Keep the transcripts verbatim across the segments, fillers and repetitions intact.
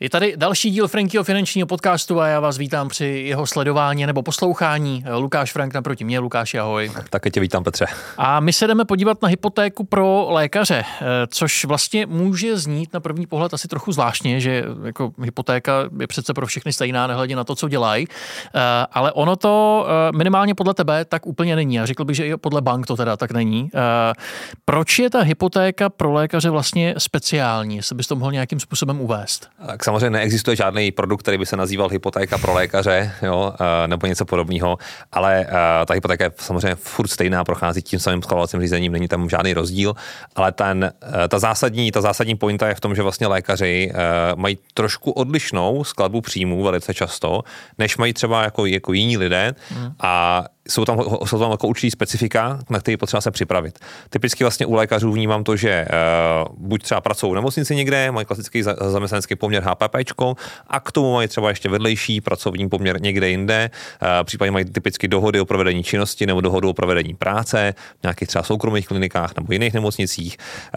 Je tady další díl Frankyho finančního podcastu a já vás vítám při jeho sledování nebo poslouchání. Lukáš Frank naproti mě. Lukáši, ahoj. Také tě vítám, Petře. A my se jdeme podívat na hypotéku pro lékaře, což vlastně může znít na první pohled asi trochu zvláštně, že jako hypotéka je přece pro všechny stejná, nehledě na to, co dělají, ale ono to minimálně podle tebe tak úplně není. Já řekl bych, že i podle bank to teda tak není. Proč je ta hypotéka pro lékaře vlastně speciální? Jestli bys to mohl nějakým způsobem uvést? Tak samozřejmě neexistuje žádný produkt, který by se nazýval hypotéka pro lékaře, jo, nebo něco podobného, ale ta hypotéka je samozřejmě furt stejná, prochází tím samým schvalovacím řízením, není tam žádný rozdíl, ale ten, ta zásadní, ta zásadní pointa je v tom, že vlastně lékaři mají trošku odlišnou skladbu příjmů velice často, než mají třeba jako, jako jiní lidé hmm. a jsou tam, jsou tam jako určitý specifika, na který potřeba se připravit. Typicky vlastně u lékařů vnímám to, že uh, buď třeba pracují v nemocnici někde, mají klasický za, zaměstnanecký poměr HPPčko a k tomu mají třeba ještě vedlejší pracovní poměr někde jinde, uh, případně mají typicky dohody o provedení činnosti nebo dohodu o provedení práce v nějakých třeba soukromých klinikách nebo jiných nemocnicích.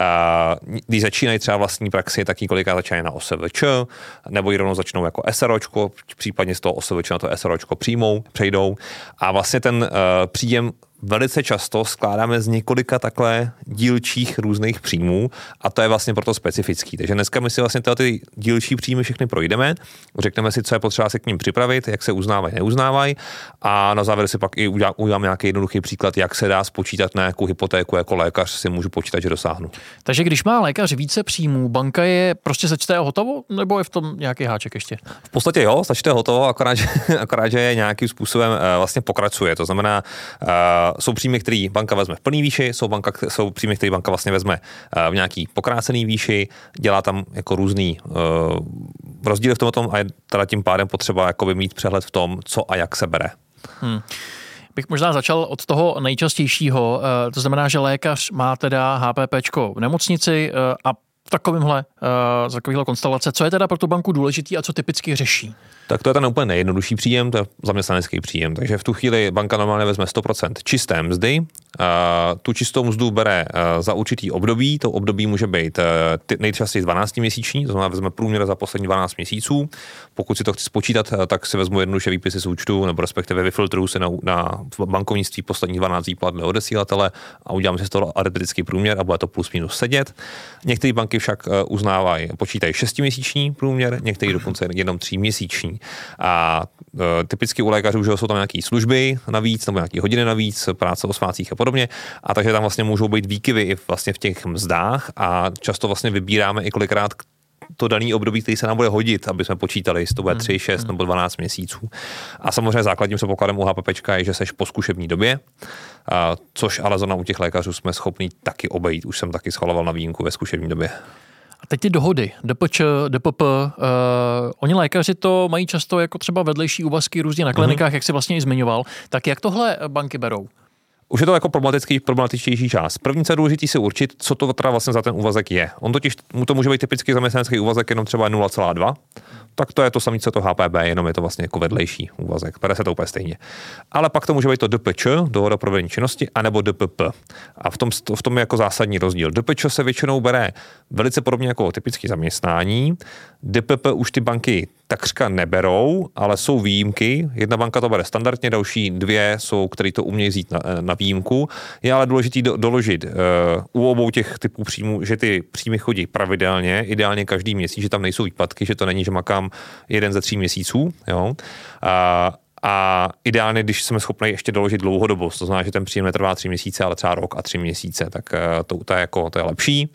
Uh, když začínají třeba vlastní praxi, tak několikrát začínají na O S V Č, nebo ji rovnou začnou jako SROčko, případně z toho O S V Č na to SROčko přijmou, přejdou a vlastně ten uh, příjem velice často skládáme z několika takhle dílčích různých příjmů a to je vlastně proto specifický. Takže dneska my si vlastně tyhle ty dílčí příjmy všechny projdeme, řekneme si, co je potřeba se k ním připravit, jak se uznávají, neuznávají a na závěr si pak i udělám nějaký jednoduchý příklad, jak se dá spočítat na jakou hypotéku jako lékař si můžu počítat, že dosáhnu. Takže když má lékař více příjmů, banka je prostě sečte a hotovo, nebo je v tom nějaký háček ještě? V podstatě jo, sečte hotovo, akorát, že, akorát, že je nějakým způsobem uh, vlastně pokračuje. To znamená, uh, jsou příjmy, které banka vezme v plný výši, jsou, banka, jsou příjmy, které banka vlastně vezme v nějaký pokrácený výši, dělá tam jako různý uh, rozdíly v tom a je teda tím pádem potřeba jakoby mít přehled v tom, co a jak se bere. Hmm. Bych možná začal od toho nejčastějšího, uh, to znamená, že lékař má teda HPPčko v nemocnici uh, a v takovémhle, uh, takovýhle konstelace. Co je teda pro tu banku důležitý a co typicky řeší? Tak to je ten úplně nejjednodušší příjem, to je zaměstnanecký příjem. Takže v tu chvíli banka normálně vezme sto procent čisté mzdy. Uh, tu čistou mzdu bere uh, za určitý období. To období může být uh, nejčastěji dvanáctiměsíční, to znamená vezme průměr za poslední dvanáct měsíců. Pokud si to chci spočítat, uh, tak si vezmu jednoduše výpisy z účtu, nebo respektive vyfiltruju si na, na bankovnictví poslední dvanáct výplat dle odesílatele a udělám si z toho aritmetický průměr a bude to plus minus sedět. Některé banky však uh, uznávají, počítají šestiměsíční průměr, některé dokonce jenom tříměsíční. A e, typicky u lékařů, že jsou tam nějaké služby navíc, nebo nějaké hodiny navíc, práce o svátcích a podobně. A takže tam vlastně můžou být výkyvy i vlastně v těch mzdách a často vlastně vybíráme i kolikrát to daný období, který se nám bude hodit, aby jsme počítali, jestli to bude tři, šest nebo dvanáct měsíců. A samozřejmě základním předpokladem u HPPčka je, že seš po zkušební době, a, což ale zrovna u těch lékařů jsme schopni taky obejít. Už jsem taky schvaloval na výjimku ve zkušební době. A teď ty dohody, D P Č, D P P, uh, oni lékaři to mají často jako třeba vedlejší úvazky různě na klinikách, mm-hmm. jak si vlastně i zmiňoval. Tak jak tohle banky berou? Už je to jako problematický, problematičtější část. První, co je důležitý si určit, co to teda vlastně za ten úvazek je. On totiž, mu to může být typický zaměstnanecký úvazek jenom třeba nula celá dva, tak to je to samé, co to H P B, jenom je to vlastně jako vedlejší úvazek. Bere se to úplně stejně. Ale pak to může být to D P Č, dohoda o provedení činnosti, anebo D P P. A v tom, v tom je jako zásadní rozdíl. D P Č se většinou bere velice podobně jako typické zaměstnání. D P P už ty banky takřka neberou, ale jsou výjimky. Jedna banka to bere standardně, další dvě jsou, které to umějí vzít na, na výjimku. Je ale důležité do, doložit uh, u obou těch typů příjmů, že ty příjmy chodí pravidelně, ideálně každý měsíc, že tam nejsou výpadky, že to není, že makám jeden ze tří měsíců. Jo? A, a ideálně, když jsme schopni ještě doložit dlouhodobost, to znamená, že ten příjem netrvá tři měsíce, ale třeba rok a tři měsíce, tak to, to, je, jako, to je lepší.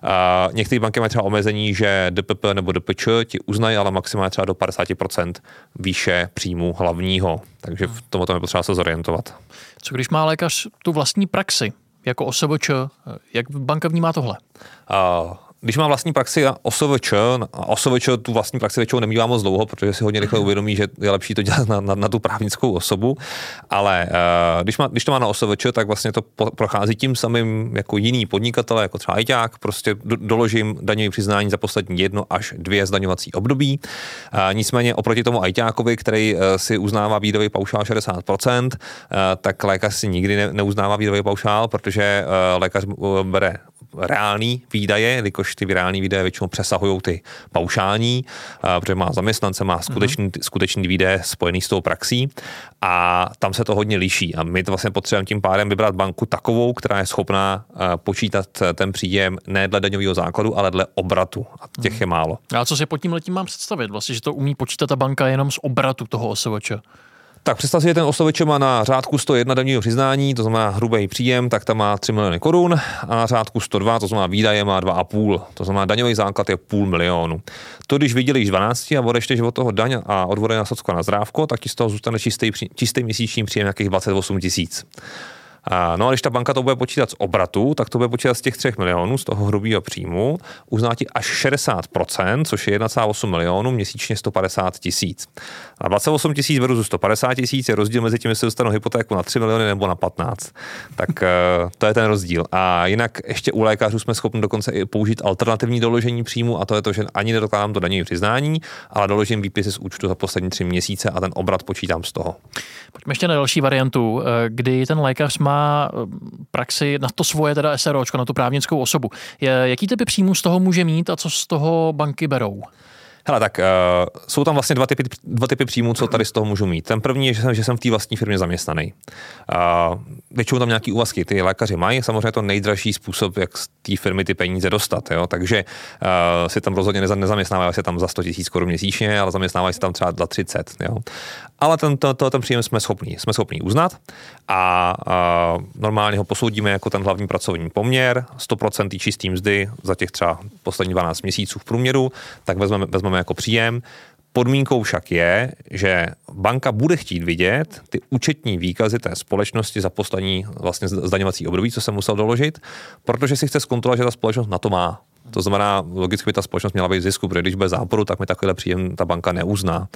A některé banky mají třeba omezení, že D P P nebo D P Č ti uznají, ale maximálně třeba do padesát procent výše příjmu hlavního. Takže v tom je potřeba se zorientovat. Co když má lékař tu vlastní praxi, jako O S V Č, jak banka vnímá tohle? Uh, Když má vlastní praxi a O S V Č, a O S V Č tu vlastní praxi většinou nemývá moc dlouho, protože si hodně rychle uvědomí, že je lepší to dělat na, na, na tu právnickou osobu, ale uh, když, má, když to má na O S V Č, tak vlastně to po, prochází tím samým jako jiný podnikatele, jako třeba ajťák, prostě do, doložím daňové přiznání za poslední jedno až dvě zdaňovací období. Uh, nicméně oproti tomu ajťákovi, který uh, si uznává výdajový paušál šedesát procent, uh, tak lékař si nikdy ne, neuznává výdajový paušál, protože uh, lékař uh, bere reální výdaje, jelikož ty reální výdaje většinou přesahují ty paušální, protože má zaměstnance, má skutečný, mm-hmm. skutečný výdaje spojený s tou praxí a tam se to hodně liší. A my to vlastně potřebujeme tím pádem vybrat banku takovou, která je schopná počítat ten příjem ne dle daňového základu, ale dle obratu. A těch mm-hmm. je málo. A co si pod tím letím mám představit? Vlastně, že to umí počítat ta banka jenom z obratu toho O S V Č? Tak představ si, že ten O S V Č má na řádku sto jedna daňového přiznání, to znamená hrubý příjem, tak tam má tři miliony korun a na řádku sto dva, to znamená výdaje, má dva a půl. To znamená daňový základ je půl milionu. To, když vydělíš dvanáct a odešteš od toho daň a odvody na socko na zdrávko, tak ti z toho zůstane čistý, čistý měsíční příjem nějakých dvacet osm tisíc. No a když ta banka to bude počítat z obratu, tak to bude počítat z těch třech milionů, z toho hrubého příjmu, uzná ti až šedesát procent, což je jedna celá osm milionů, měsíčně sto padesát tisíc. A dvacet osm tisíc versus sto padesát tisíc je rozdíl mezi tím, jestli dostanou hypotéku na tři miliony nebo na patnáct. Tak to je ten rozdíl. A jinak ještě u lékařů jsme schopni dokonce i použít alternativní doložení příjmu, a to je to, že ani nedokládám to daňové přiznání, ale doložím výpisy z účtu za poslední tři měsíce a ten obrat počítám z toho. Pojďme ještě na další variantu, kdy ten lékař má praxi na to svoje teda SROčko, na tu právnickou osobu. Jaký typy příjmů z toho může mít a co z toho banky berou? Hele, tak uh, jsou tam vlastně dva typy, dva typy příjmů, co tady z toho můžu mít. Ten první je, že jsem, že jsem v té vlastní firmě zaměstnaný. Uh, většinou tam nějaký úvazky ty lékaři mají, samozřejmě je to nejdražší způsob, jak z té firmy ty peníze dostat. Jo? Takže uh, si tam rozhodně neza, nezaměstnávají se tam za sto tisíc korun měsíčně, ale zaměstnávají se tam třeba za třicet. Jo? Ale ten, to, to, ten příjem jsme schopní, jsme schopní uznat a uh, normálně ho posoudíme jako ten hlavní pracovní poměr, sto procent čistý mzdy za těch třeba poslední dvanáct měsíců v průměru, tak vezmeme, vezmeme jako příjem. Podmínkou však je, že banka bude chtít vidět ty účetní výkazy té společnosti za poslední vlastně zdaňovací období, co jsem musel doložit, protože si chce zkontrolovat, že ta společnost na to má. To znamená, logicky by ta společnost měla být v zisku, protože když bude záporu, tak mi takovýhle příjem ta banka neuzná.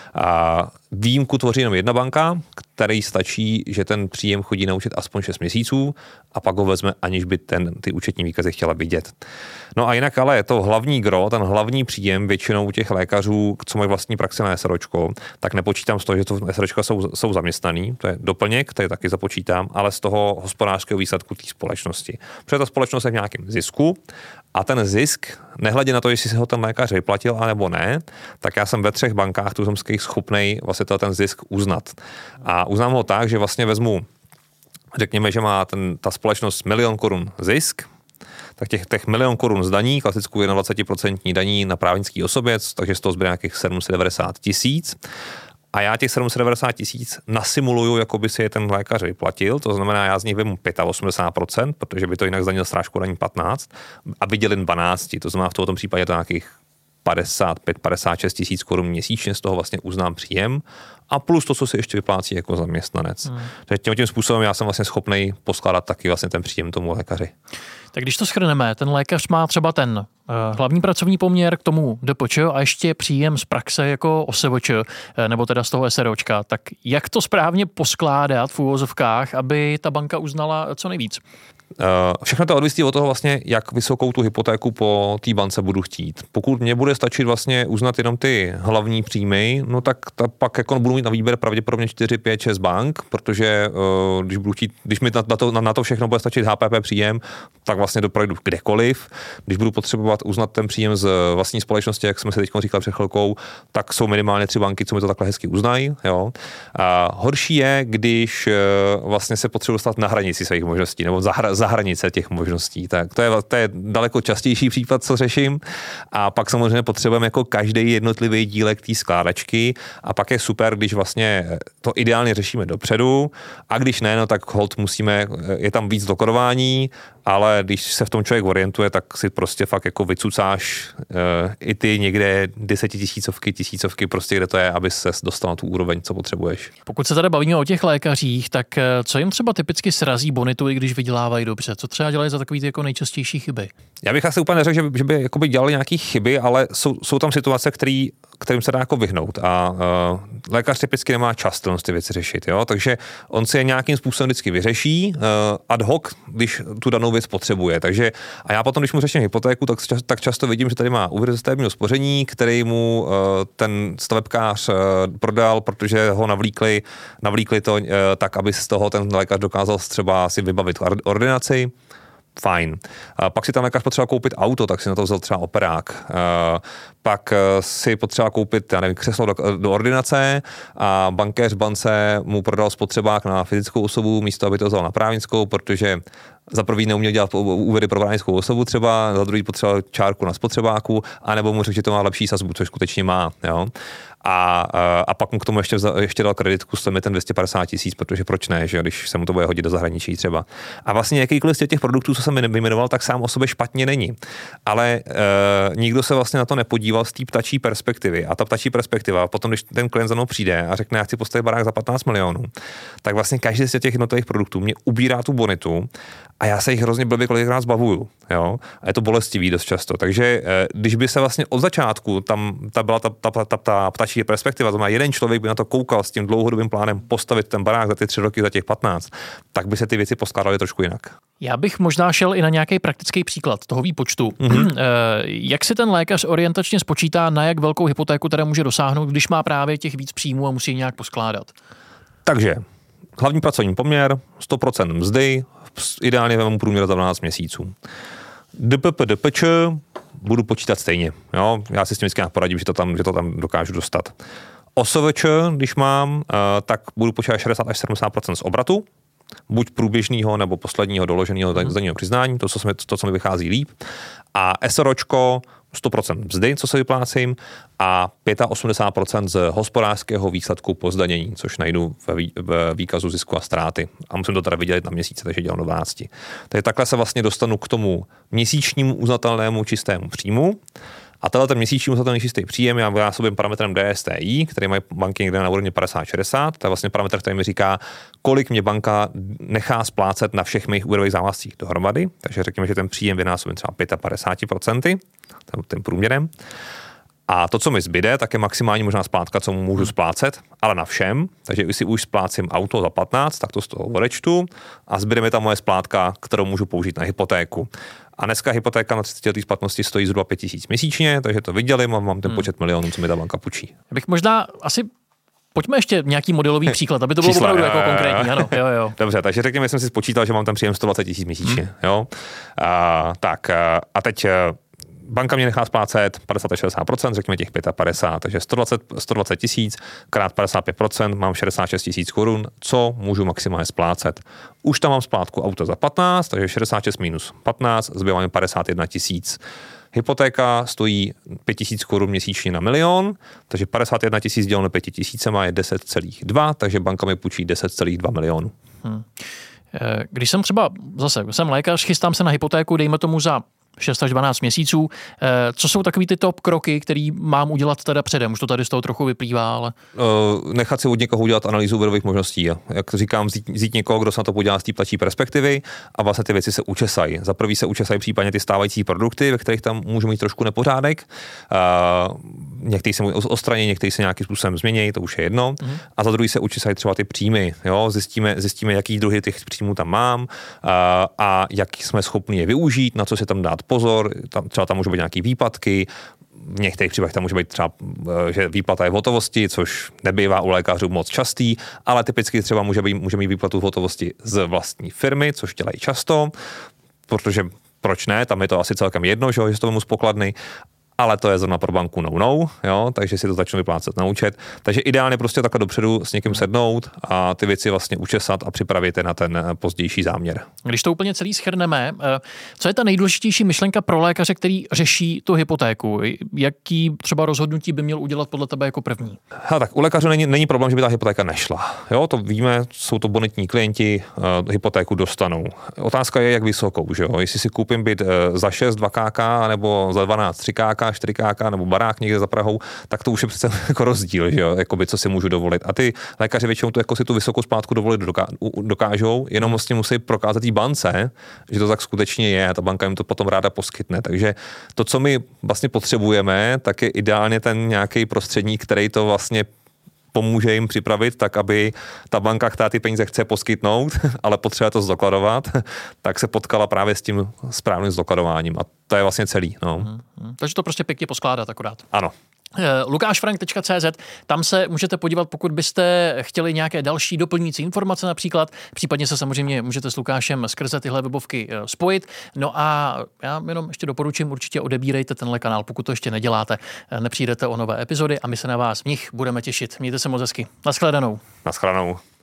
A výjimku tvoří jenom jedna banka, který stačí, že ten příjem chodí na účet aspoň šest měsíců a pak ho vezme, aniž by ten, ty účetní výkazy chtěla vidět. No a jinak ale to hlavní gro, ten hlavní příjem většinou u těch lékařů, co mají vlastní praxi na SROčko, tak nepočítám z toho, že to SROčka jsou, jsou zaměstnaný, to je doplněk, který taky započítám, ale z toho hospodářského výsledku té společnosti. Protože ta společnost je v nějakém zisku a ten zisk, nehledě na to, jestli se ho ten lékař vyplatil a nebo ne, tak já jsem ve třech bankách tuzemských schopnej vlastně ten zisk uznat. A uznám ho tak, že vlastně vezmu, řekněme, že má ten, ta společnost milion korun zisk, tak těch, těch milion korun z daní, klasickou dvacet jedna procent daní na právnický osobě, takže z toho zbyde nějakých sedm set devadesát tisíc. A já těch sedm set devadesát tisíc nasimuluju, jako by si je ten lékař vyplatil, to znamená, já z nich vemu osmdesát pět procent, protože by to jinak zdanil srážku daní patnáct, a vydělím dvanáct, to znamená v tomto případě to nějakých padesát pět padesát šest tisíc korun měsíčně, z toho vlastně uznám příjem a plus to, co si ještě vyplácí jako zaměstnanec. Hmm. Takže tím, tím způsobem já jsem vlastně schopný poskládat taky vlastně ten příjem tomu lékaři. Tak když to shrneme, ten lékař má třeba ten uh, hlavní pracovní poměr k tomu D P Č a ještě příjem z praxe jako O S V Č, nebo teda z toho SROčka. Tak jak to správně poskládat v úvozovkách, aby ta banka uznala co nejvíc? Všechno to odvisí od toho vlastně, jak vysokou tu hypotéku po té bance budu chtít. Pokud mě bude stačit vlastně uznat jenom ty hlavní příjmy, no tak ta, pak jako budu mít na výběr pravděpodobně čtyři, pět, šest bank, protože uh, když budu chtít, když mi na, na, to, na, na to všechno bude stačit H P P příjem, tak vlastně doprojdu kdekoliv. Když budu potřebovat uznat ten příjem z vlastní společnosti, jak jsme si teď říkali před chvilkou, tak jsou minimálně tři banky, co mi to takhle hezky uznají. Jo. A horší je, když uh, vlastně se potřebuji dostat na hranici svých možností, nebo za, za hranice těch možností. Tak to je, to je daleko častější případ, co řeším. A pak samozřejmě potřebujeme jako každý jednotlivý dílek té skládačky a pak je super, když vlastně to ideálně řešíme dopředu a když ne, no tak hold musíme, je tam víc dokladování, ale když se v tom člověk orientuje, tak si prostě fakt jako vycucáš uh, i ty někde desetitisícovky, tisícovky, prostě kde to je, aby se dostal na tu úroveň, co potřebuješ. Pokud se tady bavíme o těch lékařích, tak co jim třeba typicky srazí bonitu, i když vydělávají dobře? Co třeba dělají za takový ty jako nejčastější chyby? Já bych asi úplně neřekl, že by, že by jakoby dělali nějaké chyby, ale jsou, jsou tam situace, který, kterým se dá jako vyhnout a uh, lékař typicky nemá čas ty věci řešit, jo? Takže on si je nějakým způsobem vždycky vyřeší uh, ad hoc, když tu danou věc potřebuje. Takže a já potom, když mu řeším hypotéku, tak, tak často vidím, že tady má úvěr ze stavebního spoření, který mu uh, ten stavebkář uh, prodal, protože ho navlíkli, navlíkli to uh, tak, aby z toho ten lékař dokázal třeba si vybavit ordinaci. fajn. Pak si tam lékař potřeba koupit auto, tak si na to vzal třeba operák. Pak si potřeba koupit, já nevím, křeslo do, do ordinace a bankéř v bance mu prodal spotřebák na fyzickou osobu, místo aby to vzal na právnickou, protože za prvý neuměl dělat úvěry pro právnickou osobu třeba, za druhý potřeboval čárku na spotřebáku, anebo mu řekl, že to má lepší sazbu, což skutečně má. Jo? A, a pak mu k tomu ještě, ještě dal kreditku s ten dvě stě padesát tisíc, protože proč ne, že když se mu to bude hodit do zahraničí třeba. A vlastně jakýkoliv z těch produktů, co jsem vyjmenoval, tak sám o sobě špatně není. Ale e, nikdo se vlastně na to nepodíval z té ptačí perspektivy. A ta ptačí perspektiva, potom, když ten klient za mnou přijde a řekne, já chci postavit barák za patnáct milionů, tak vlastně každý z těch jednotlivých produktů mě ubírá tu bonitu a já se jich hrozně blbě kolikrát zbavuju. Jo? A je to bolestivý dost často. Takže e, když by se vlastně od začátku tam ta byla ta, ta, ta, ta, ta ptačí perspektiva, to má jeden člověk by na to koukal s tím dlouhodobým plánem postavit ten barák za ty tři roky, za těch patnáct, tak by se ty věci poskládaly trošku jinak. Já bych možná šel i na nějaký praktický příklad toho výpočtu. Mm-hmm. Jak si ten lékař orientačně spočítá, na jak velkou hypotéku teda může dosáhnout, když má právě těch víc příjmů a musí ji nějak poskládat? Takže hlavní pracovní poměr, sto procent mzdy, ideálně vemu průměr za dvanáct měsíců. D P P, D P Č budu počítat stejně. Jo? Já si s tím vždycky poradím, že to tam, že to tam dokážu dostat. O S V Č, když mám, tak budu počítat šedesát až sedmdesát procent z obratu, buď průběžného nebo posledního doloženého mm. zdaněného přiznání, to, co, jsme, to, co mi vychází líp. A SROčko sto procent mzdy, co se vyplácím, a osmdesát pět procent z hospodářského výsledku po zdanění, což najdu ve, vý, ve výkazu zisku a ztráty. A musím to teda vydělit na měsíce, takže dělám do dvanácti. Takže takhle se vlastně dostanu k tomu měsíčnímu uznatelnému čistému příjmu. A tenhle ten měsíční uznatelný čistý příjem já vynásobím parametrem D S T I, který mají banky někde na úrovni padesát šedesát. To je vlastně parametr, který mi říká, kolik mě banka nechá splácet na všech mých úvěrových závazcích dohromady. Takže řekněme, že ten příjem vynásobím třeba padesát pět procent, tím průměrem. A to, co mi zbyde, tak je maximální možná splátka, co mu můžu splácet, ale na všem. Takže když si už splácím auto za patnáct, tak to z toho odečtu a zbyde mi ta moje splátka, kterou můžu použít na hypotéku. A dneska hypotéka na třicet letý splatnosti stojí zhruba pět tisíc měsíčně, takže to vydělím a mám ten počet milionů, co mi ta banka půjčí. Já bych možná asi Pojďme ještě nějaký modelový příklad, aby to bylo Čísla, opravdu jo, jako jo, konkrétní. Ano, jo, jo. Dobře, takže řekněme, jsem si spočítal, že mám tam příjem sto dvacet tisíc měsíčně. Hmm. Jo? A, tak a teď banka mě nechá splácet padesát až šedesát procent, řekněme těch padesát pět, takže sto dvacet tisíc krát padesát pět procent, mám šedesát šest tisíc korun, co můžu maximálně splácet. Už tam mám splátku auta za patnáct, takže šedesát šest minus patnáct, zbývá mi padesát jedna tisíc. Hypotéka stojí pět tisíc korun měsíčně na milion, takže padesát jedna tisíc děleno pět tisícema je deset celá dva, takže banka mi půjčí deset celá dva milionu. Hmm. Když jsem třeba, zase, jsem lékař, chystám se na hypotéku, dejme tomu za šest až dvanáct měsíců. Co jsou takový ty top kroky, který mám udělat teda předem? Už to tady z toho trochu vyplývá, ale... Nechat si od někoho udělat analýzu úvěrových možností. Jak říkám, vzít, vzít někoho, kdo se na to podívá z té ptačí perspektivy a vlastně ty věci se učesají. Za prvý se učesají případně ty stávající produkty, ve kterých tam můžu mít trošku nepořádek. Některý se odstraní, některý se nějakým způsobem změní, to už je jedno. Mm. A za druhý se učesají třeba ty příjmy. Jo? Zjistíme, zjistíme, jaký druhy těch příjmů tam mám a, a jak jsme schopni je využít, na co se tam dát pozor, tam, třeba tam můžou být nějaké výpadky, v některých případech tam může být třeba, že výplata je v hotovosti, což nebývá u lékařů moc častý, ale typicky třeba může, být, může mít výplatu v hotovosti z vlastní firmy, což dělají často, protože proč ne, tam je to asi celkem jedno, že, že to vemu z pokladny, ale to je zrovna pro banku no-no, jo, takže si to začnu vyplácet na účet. Takže ideálně prostě takhle dopředu s někým sednout a ty věci vlastně učesat a připravit je na ten pozdější záměr. Když to úplně celý shrneme, co je ta nejdůležitější myšlenka pro lékaře, který řeší tu hypotéku? Jaký třeba rozhodnutí by měl udělat podle tebe jako první? Ha, tak u lékařů není, není problém, že by ta hypotéka nešla. Jo, to víme, jsou to bonitní klienti, uh, hypotéku dostanou. Otázka je, jak vysokou, že jo? Jestli si koupím byt uh, za šest dva ká ká nebo za dvanáct tři ká ká, čtyři ká ká nebo barák někde za Prahou, tak to už je přece jako rozdíl, že jo, jakoby, co si můžu dovolit. A ty lékaři většinou to, jako si tu vysokou splátku dovolit dokážou, jenom vlastně musí prokázat té bance, že to tak skutečně je a ta banka jim to potom ráda poskytne. Takže to, co my vlastně potřebujeme, tak je ideálně ten nějaký prostředník, který to vlastně pomůže jim připravit tak, aby ta banka, která ty peníze chce poskytnout, ale potřebuje to zdokladovat, tak se potkala právě s tím správným zdokladováním. A to je vlastně celý. No. Hmm, hmm. Takže to prostě pěkně poskládat akorát. Ano. lukášfrank tečka cé zet, tam se můžete podívat, pokud byste chtěli nějaké další doplňující informace například, případně se samozřejmě můžete s Lukášem skrze tyhle webovky spojit. No a já jenom ještě doporučím, určitě odebírejte tenhle kanál, pokud to ještě neděláte, nepřijdete o nové epizody a my se na vás v nich budeme těšit. Mějte se moc hezky. Naschledanou. Naschledanou.